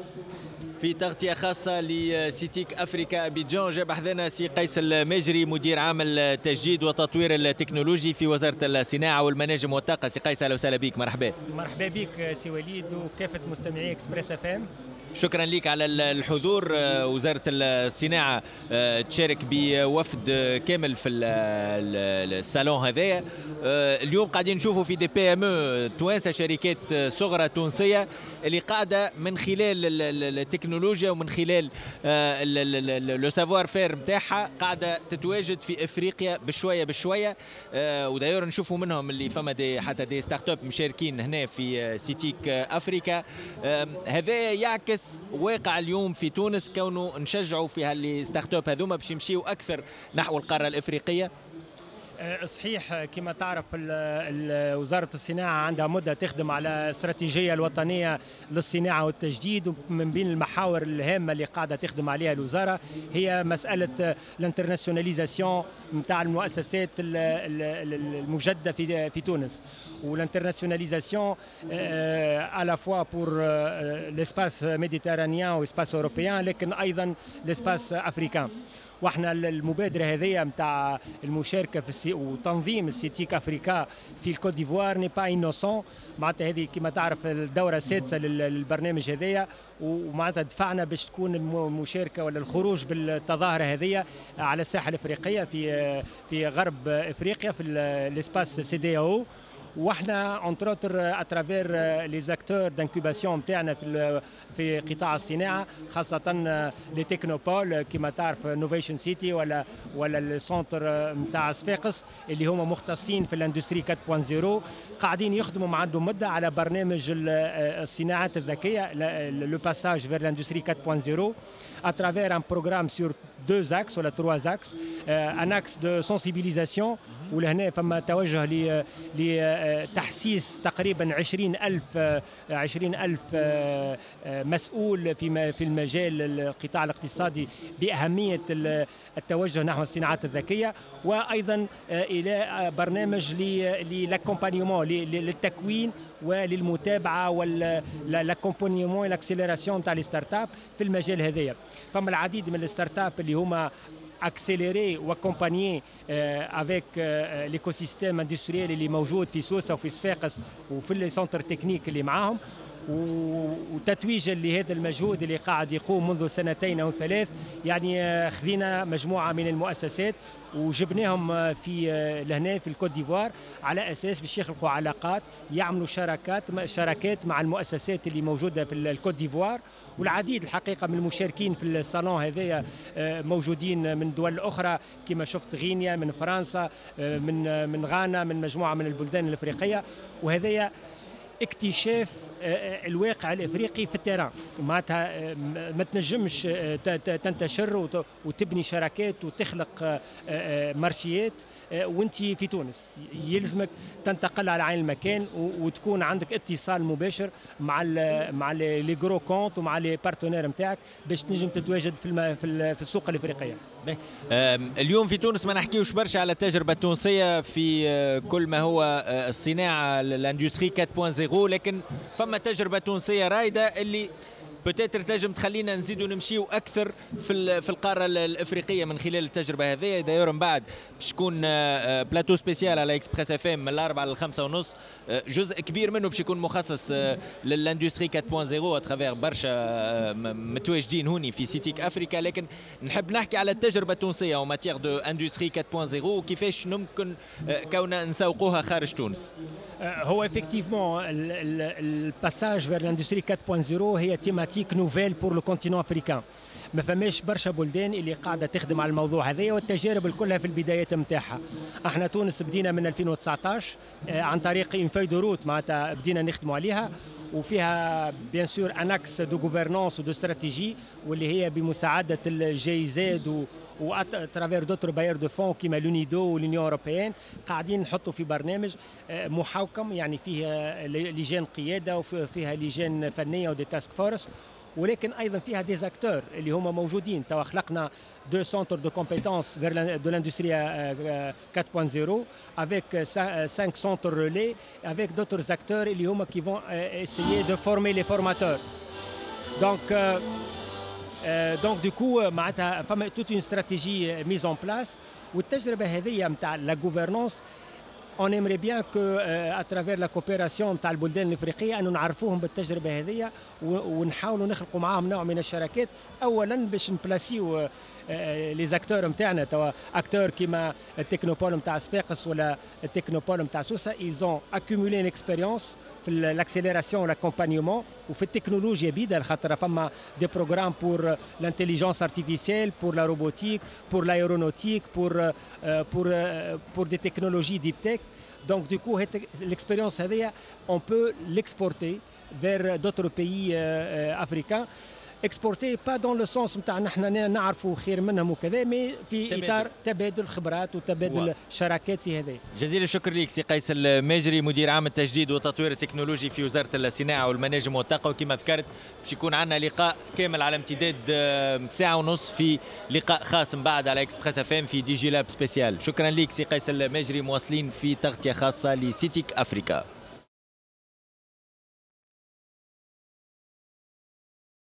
في تغطية خاصة لسيتيك أفريكا أبيجان جاب حذنا سي قيس المجري مدير عام التجديد والتطوير التكنولوجي في وزارة الصناعة والمناجم والطاقة. سي قيس أهلا وسهلا بك. مرحبا. مرحبا بك سي وليد وكافة مستمعي اكسبريس اف ام. شكرا لك على الحضور. وزارة الصناعة تشارك بوفد كامل في الصالون هذايا. اليوم قاعدين نشوفوا في دي بي ام او توانسة، شركات صغرى تونسية اللي قاعدة من خلال التكنولوجيا ومن خلال لو سافوار فير نتاعها قاعدة تتواجد في افريقيا بشوية بشوية. ودايور نشوفوا منهم اللي فما دي حتى دي ستارت اب مشاركين هنا في سيتيك افريكا. هذا يعكس واقع اليوم في تونس، كونه نشجعوا في هاللي ستارت اب هذوما باش يمشيوا اكثر نحو القاره الافريقيه. صحيح، كما تعرف وزارة الصناعة عندها مدة تخدم على استراتيجية الوطنية للصناعة والتجديد، ومن بين المحاور الهامة اللي قاعدة تخدم عليها الوزارة هي مسألة الانترناسيوناليزاسيون نتاع المؤسسات المجدة في تونس. والانترناسيوناليزاسيون على فوا بور لسباس ميديترانيان واسباس اوروبيان، لكن ايضا لسباس افريكان. واحنا المبادره هذه نتاع المشاركه في وتنظيم السيتيك افريكا في الكوت ديفوار ني با انوسون. معناتها هذه كما تعرف الدوره السادسه للبرنامج هذايا، ومعناتها دفعنا باش تكون المشاركه ولا الخروج بالتظاهره هذه على الساحه الافريقيه في غرب افريقيا في الاسباس سي دي او. واحنا انتروتر اترافير لي زاكتور دانكوباسيون نتاعنا في قطاع الصناعه، خاصه لي تكنوبول كما تعرف نوفيشن سيتي ولا السونتر نتاع صفاقس اللي هما مختصين في الاندستري 4.0، قاعدين يخدموا مع عندهم مده على برنامج الصناعات الذكيه لو باساج فير لاندستري 4.0 à travers un programme sur 2 axes ou 3 axes. Un axe de sensibilisation ولهنا فما توجه لتحسيس تقريبا 20,000 مسؤول في المجال القطاع الاقتصادي بأهمية التوجه نحو الصناعات الذكية، وأيضا إلى برنامج للاكومبانيومون للتكوين وللمتابعة والاكومبانيومون والاكسيليراسيون تاع الستارت اب في المجال هذايا. فما العديد من الستارت اب اللي هما accélérer ou accompagner avec l'écosystème industriel اللي موجود في سوسة وفي صفاقس وفي السنتر تكنيك اللي معاهم، وتتويجا لهذا المجهود اللي قاعد يقوم منذ 2 أو 3. يعني خذينا مجموعة من المؤسسات وجبناهم في لهنا في الكوت ديفوار على أساس باش يخلقوا علاقات، يعملوا شراكات مع المؤسسات اللي موجودة في الكوت ديفوار. والعديد الحقيقة من المشاركين في الصالون هذايا موجودين من دول أخرى كما شفت غينيا، من فرنسا، من غانا، من مجموعة من البلدان الأفريقية. وهذايا اكتشاف الواقع الافريقي في التيران. معناتها ما تنجمش تنتشر وتبني شراكات وتخلق مارشيات وانت في تونس. يلزمك تنتقل على عين المكان وتكون عندك اتصال مباشر مع لي جرو كونت ومع لي بارتنير نتاعك باش تنجم تتواجد في السوق الافريقيه. اليوم في تونس ما نحكيوش برشا على التجربه التونسيه في كل ما هو الصناعه الاندستري 4.0، لكن فما تجربه تونسيه رايده اللي بتاتر تنجم تخلينا نزيدوا نمشيو اكثر في القاره الافريقيه من خلال التجربه هذه. دايور من بعد باش تكون بلاتو سبيسيال على اكسبريس اف ام من 4 ل 5:30. جزء كبير منه باش يكون مخصص للاندستري 4.0 اترافير برشا متواجدين هوني في سيتيك افريكا. لكن نحب نحكي على التجربه التونسيه او ماتيير دو اندستري 4.0 وكيفاش ممكن كوننا نسوقوها خارج تونس. هو effectivement le passage vers l'industrie 4.0 هي thématique nouvelle pour le continent africain. ما فماش برشا بلدان اللي قاعده تخدم على الموضوع هذايا، والتجارب كلها في البدايات نتاعها. احنا تونس بدينا من 2019 عن طريق اون فاي دو روت معناتها بدينا نخدموا عليها، وفيها بيان سور ان اكس دو غوفرنانس ودو استراتيجي واللي هي بمساعده الجي زاد واترافير دوتر باير دو فون كيما لونيدو واليونيون اوروبيان قاعدين نحطوا في برنامج محوكم، يعني فيه لجان قياده وفيها لجان فنيه ودي تاسك فورس، ولكن ايضا فيها دي زاكتور اللي هما موجودين. توا خلقنا 2 centres de compétences de l'industrie 4.0 avec 5 centres relais avec d'autres acteurs اللي هما qui vont essayer de former les formateurs. دونك دوكو معناتها فما توت اون استراتيجي ميز اون بلاس. والتجربه هذه نتاع لا غوفرنونس on aimerait bien que à travers la coopération نتاع البلدان الافريقيه انه نعرفوهم بالتجربه هذه ونحاولوا نخلقوا معاهم نوع من الشراكات، اولا باش نبلاسيو لي زاكتور نتاعنا توا اكتور كيما التكنوبول نتاع صفاقس ولا التكنوبول نتاع سوسه. ils ont accumulé une expérience في l'accélération l'accompagnement وفي التكنولوجيا بيدا، خاطر فما دي بروغرام بور l'intelligence artificielle, pour la robotique, pour l'aéronautique, pour des technologies deep tech. Donc du coup l'expérience هذه on peut l'exporter vers d'autres pays africains. exporter pas dans le sens نتاع نحن نعرفوا خير منهم وكذا، مي في اطار تبادل خبرات وتبادل شراكات في هذا. جزيل الشكر لك سي قيس الماجري، مدير عام التجديد والتطوير التكنولوجي في وزاره الصناعه والمناجم والطاقه. وكما ذكرت باش يكون عندنا لقاء كامل على امتداد ساعه ونص، في لقاء خاص من بعد على اكسبريس اف ام في دي جي لاب سبيسيال. شكرا لك سي قيس الماجري، مواصلين في تغطيه خاصه لسيتيك افريكا.